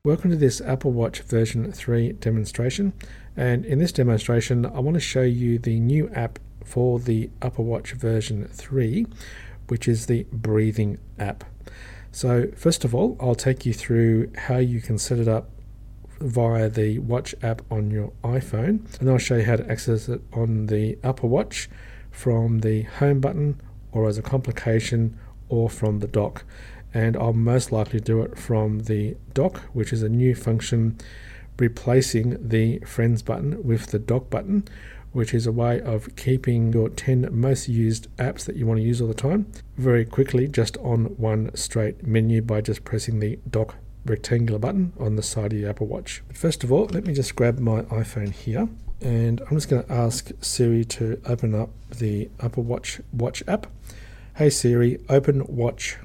Welcome to this Apple Watch version 3 demonstration, and in this demonstration I want to show you the new app for the Apple Watch version 3, which is the breathing app. So first of all, I'll take you through how you can set it up via the Watch app on your iPhone, and then I'll show you how to access it on the Apple Watch from the home button or as a complication or from the dock. And I'll most likely do it from the dock, which is a new function replacing the Friends button with the dock button, which is a way of keeping your 10 most used apps that you want to use all the time very quickly just on one straight menu by just pressing the dock rectangular button on the side of the Apple Watch. But first of all, let me just grab my iPhone here, and I'm just going to ask Siri to open up the Apple Watch app. Hey Siri, open Watch.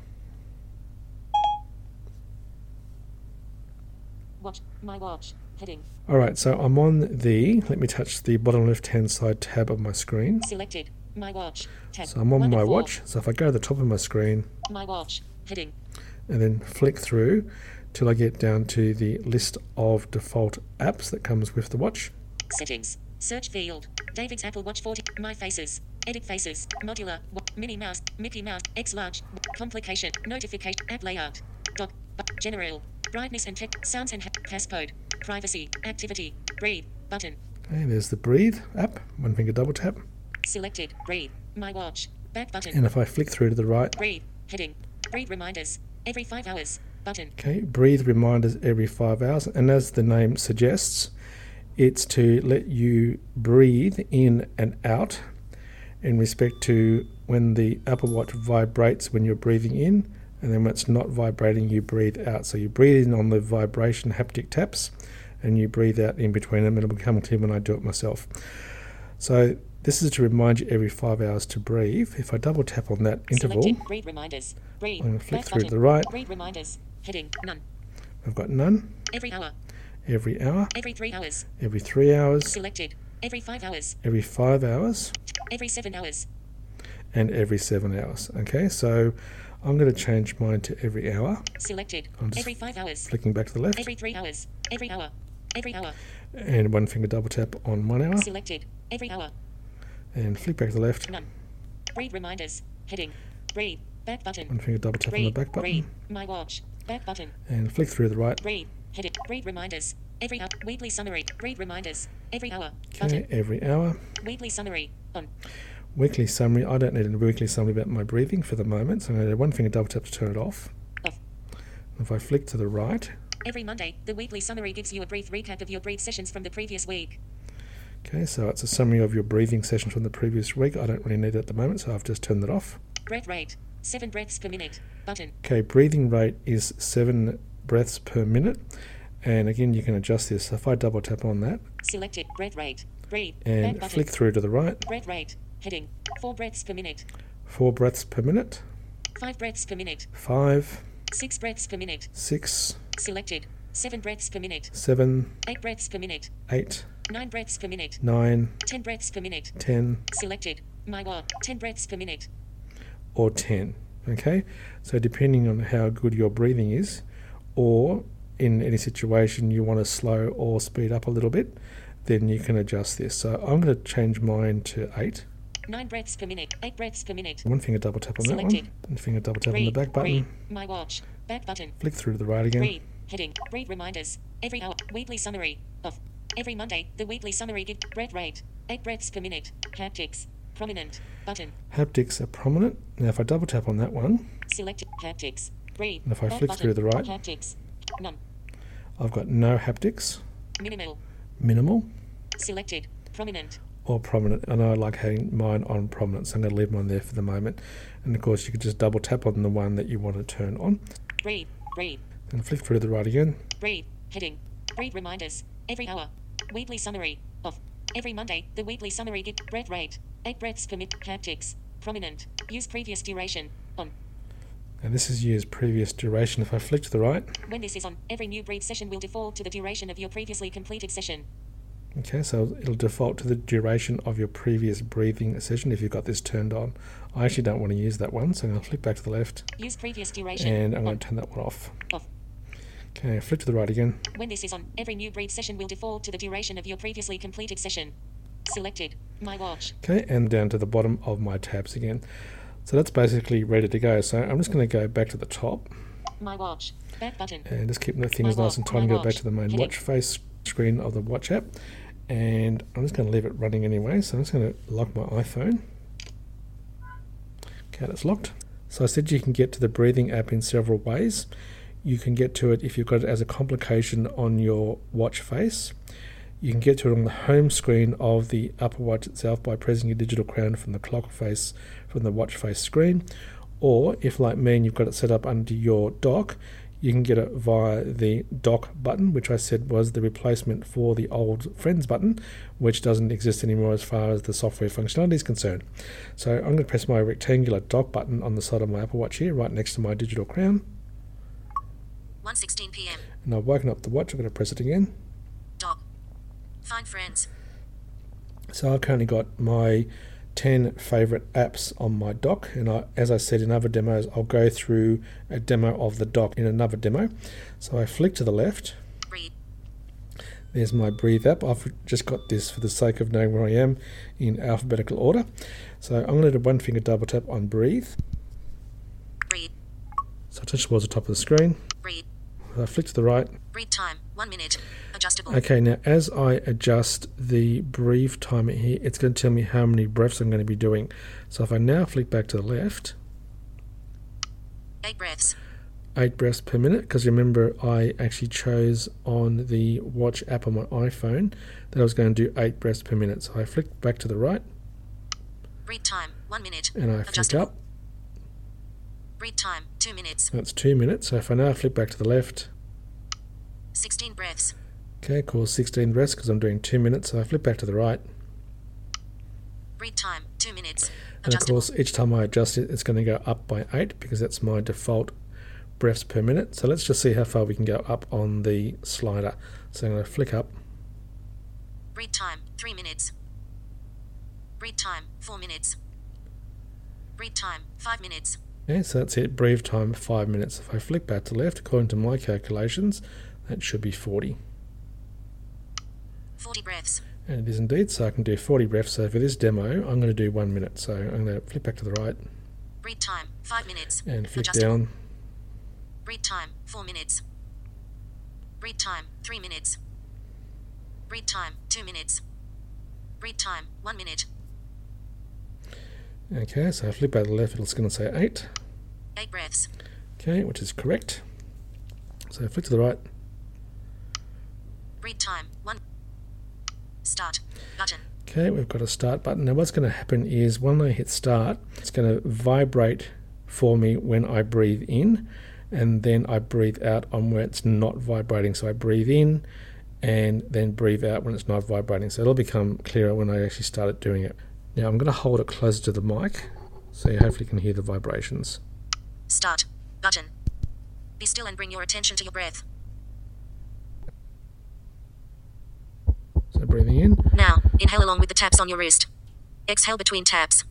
Watch, my watch, heading. Alright, so I'm on the, let me touch the bottom left hand side tab of my screen. Selected, my watch, tab. So I'm on my watch, so if I go to the top of my screen, my watch, heading. And then flick through till I get down to the list of default apps that comes with the watch. Settings, search field, David's Apple Watch 40, My Faces, Edit Faces, Modular, Minnie Mouse, Mickey Mouse, X Large, Complication, Notification, App Layout, Dock, General, Brightness and Tech, Sounds and Passcode, Privacy, Activity, Breathe, button. Okay, there's the Breathe app, one finger double tap. Selected, Breathe, my watch, back button. And if I flick through to the right, Breathe, heading, Breathe reminders, every 5 hours, button. Okay, Breathe reminders every 5 hours, and as the name suggests, it's to let you breathe in and out in respect to when the Apple Watch vibrates when you're breathing in, and then when it's not vibrating, you breathe out. So you breathe in on the vibration haptic taps, and you breathe out in between them, and it'll become clear when I do it myself. So this is to remind you every 5 hours to breathe. If I double tap on that interval, Selected, breathe reminders, breathe, I'm going to flick back through to button. the right. Breathe reminders, heading, none. I've got none. Every hour, Every hour, every 3 hours, every 3 hours, selected, every 5 hours, every 5 hours, every 7 hours, and every 7 hours. Okay, so I'm going to change mine to every hour. selected, I'm just every 5 hours, flicking back to the left, every 3 hours, every hour, every hour, and one finger double tap on 1 hour, selected, every hour, and flick back to the left, none. Breathe reminders, heading, breathe, back button, one finger double tap on the breathe, back breathe, button, my watch, back button, and flick through the right. breathe, heading, breathe reminders, every hour, weekly summary, breathe reminders, every hour, Okay, button, every hour. weekly summary, on, Weekly summary, I don't need a weekly summary about my breathing for the moment, so I'm going to do one finger double tap to turn it off. off. If I flick to the right, Every Monday, the weekly summary gives you a brief recap of your breathe sessions from the previous week. okay, so it's a summary of your breathing sessions from the previous week. I don't really need it at the moment, so I've just turned it off. Breath rate, 7 breaths per minute, button, Okay, breathing rate is 7 breaths per minute, and again you can adjust this. So if I double tap on that selected, breath rate, breathe, back and button, flick through to the right, breath rate, heading, 4 breaths per minute, 4 breaths per minute, 5 breaths per minute, 5, 6 breaths per minute, 6, selected, 7 breaths per minute, 7, 8 breaths per minute, 8, 9 breaths per minute, 9, 10 breaths per minute, 10, selected, my watch, 10 breaths per minute, or 10. Okay, so depending on how good your breathing is, or in any situation you want to slow or speed up a little bit, then you can adjust this. So I'm going to change mine to 8. 9 breaths per minute, 8 breaths per minute, One finger double tap on that selected, one, and finger double tap on the breathe, back breathe, button, my watch, back button, flick through to the right again. breathe, heading, breathe reminders, every hour, weekly summary, off, every Monday, the weekly summary give, breath rate, 8 breaths per minute, haptics, prominent, button, Haptics are prominent. Now if I double tap on that one, selected, haptics, breathe, and if I back flick button, through the right, haptics, none, I've got no haptics, minimal, minimal, selected, prominent, or prominent. And I like having mine on prominent, so I'm going to leave mine there for the moment. And of course you could just double tap on the one that you want to turn on, breathe, breathe, and flick through to the right again. breathe, heading, breathe reminders, every hour, weekly summary, off, every Monday, the weekly summary give, breath rate, 8 breaths per minute, haptics, prominent, use previous duration, on, And this is used previous duration. If I flick to the right, when this is on, every new breathe session will default to the duration of your previously completed session, okay, so it'll default to the duration of your previous breathing session if you've got this turned on. I actually don't want to use that one, so I'm going to flick back to the left, use previous duration, and I'm on, going to turn that one off. off, Okay, flip to the right again. When this is on, every new breathe session will default to the duration of your previously completed session. Selected. My watch. Okay, and down to the bottom of my tabs again. So that's basically ready to go. So I'm just going to go back to the top. My watch. Back button. And just keep the things nice and tight and go back to the main watch face screen of the watch app. And I'm just going to leave it running anyway. So I'm just going to lock my iPhone. Okay, that's locked. So I said you can get to the breathing app in several ways. You can get to it if you've got it as a complication on your watch face. You can get to it on the home screen of the Apple Watch itself by pressing your digital crown from the clock face from the watch face screen. Or if, like me, and you've got it set up under your dock, you can get it via the dock button, which I said was the replacement for the old Friends button, which doesn't exist anymore as far as the software functionality is concerned. So I'm going to press my rectangular dock button on the side of my Apple Watch here, right next to my digital crown. 1:16 p.m. And I've woken up the watch. I'm going to press it again. Dock. Find friends. So I've currently got my 10 favorite apps on my dock, and as I said in other demos, I'll go through a demo of the dock in another demo. So I flick to the left. Breathe. There's my Breathe app. I've just got this for the sake of knowing where I am in alphabetical order. So I'm going to do one finger double tap on Breathe. Breathe. So I touch towards the top of the screen. Breathe. I flick to the right. Breathe time. 1 minute. Adjustable. Okay, now as I adjust the breathe timer here, it's going to tell me how many breaths I'm going to be doing. So if I now flick back to the left, 8 breaths. 8 breaths per minute, because remember I actually chose on the watch app on my iPhone that I was going to do 8 breaths per minute. So I flick back to the right. Breathe time. 1 minute. And I flick up. Breathe time. 2 minutes. That's 2 minutes. So if I now flick back to the left, 16 breaths. okay, cool, 16 breaths because I'm doing 2 minutes. So I flip back to the right. Breathe time. 2 minutes. And of course, each time I adjust it, it's going to go up by 8 because that's my default breaths per minute. So let's just see how far we can go up on the slider. So I'm going to flick up. Breathe time. 3 minutes. Breathe time. 4 minutes. Breathe time. 5 minutes. Okay, so that's it. Breathe time 5 minutes. If I flick back to left, according to my calculations, that should be 40. 40 breaths. And it is indeed, so I can do 40 breaths. So for this demo, I'm going to do 1 minute. So I'm going to flip back to the right. Breathe time. 5 minutes. And flick down. Breathe time. 4 minutes. Breathe time. 3 minutes. Breathe time. 2 minutes. Breathe time. 1 minute. Okay, so I flip back to the left, it's going to say 8. 8 breaths. Okay, which is correct. So flick to the right. Breathe time. 1. Start. Button. Okay, we've got a start button. Now what's going to happen is when I hit start, it's going to vibrate for me when I breathe in, and then I breathe out on where it's not vibrating. So I breathe in and then breathe out when it's not vibrating. So it'll become clearer when I actually started doing it. Now I'm going to hold it closer to the mic so you hopefully can hear the vibrations. Start. Button. Be still and bring your attention to your breath. So breathing in. Now, inhale along with the taps on your wrist. Exhale between taps.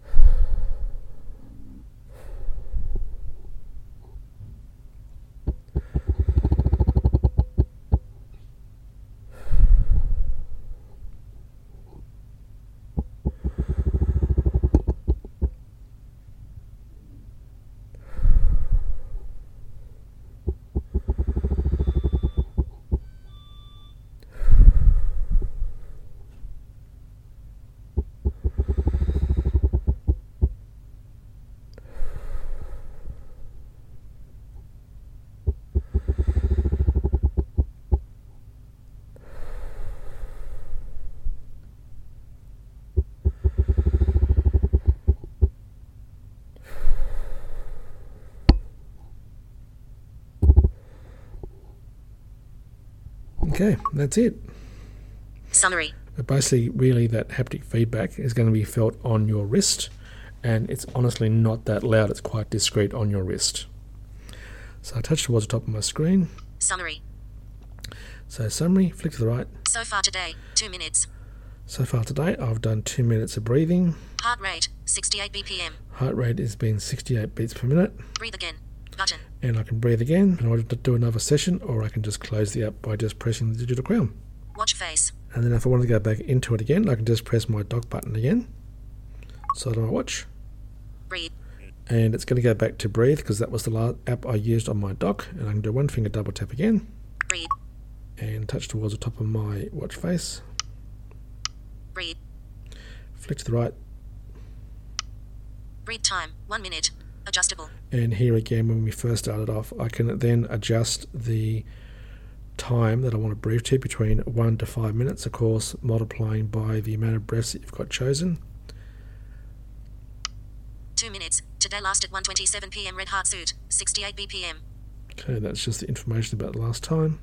Okay, that's it. Summary. But basically, really, that haptic feedback is going to be felt on your wrist, and it's honestly not that loud. It's quite discreet on your wrist. So I touch towards the top of my screen. Summary. So summary, flick to the right. So far today, 2 minutes. So far today, I've done 2 minutes of breathing. Heart rate, 68 BPM. Heart rate has been 68 beats per minute. Breathe again. button. And I can breathe again in order to do another session, or I can just close the app by just pressing the digital crown. Watch face. And then if I want to go back into it again, I can just press my dock button again, side of my watch. Breathe. And it's going to go back to breathe because that was the last app I used on my dock. And I can do one finger double tap again. Breathe. And touch towards the top of my watch face. Breathe. Flick to the right. Breathe time, 1 minute. Adjustable. And here again, when we first started off, I can then adjust the time that I want to breathe to between 1 to 5 minutes, of course, multiplying by the amount of breaths that you've got chosen. 2 minutes. Today last at 1:27 p.m. Red Heart suit, 68 BPM. Okay, that's just the information about the last time.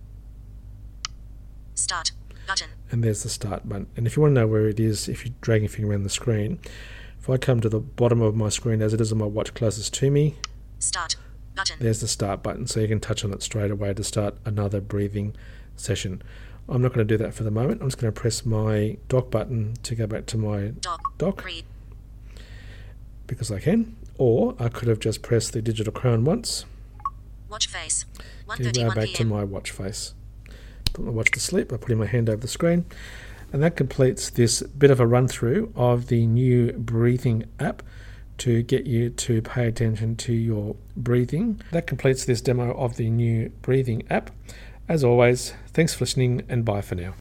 Start button. And there's the start button. And if you want to know where it is, if you drag your finger around the screen, if I come to the bottom of my screen as it is on my watch closest to me, start button. There's the start button, so you can touch on it straight away to start another breathing session. I'm not going to do that for the moment. I'm just going to press my dock button to go back to my dock Breathe. because I can, or I could have just pressed the digital crown once Watch face. to go 1:31 back to p.m. my watch face. Put my watch to sleep by putting my hand over the screen. And that completes this bit of a run through of the new breathing app to get you to pay attention to your breathing. That completes this demo of the new breathing app. As always, thanks for listening and bye for now.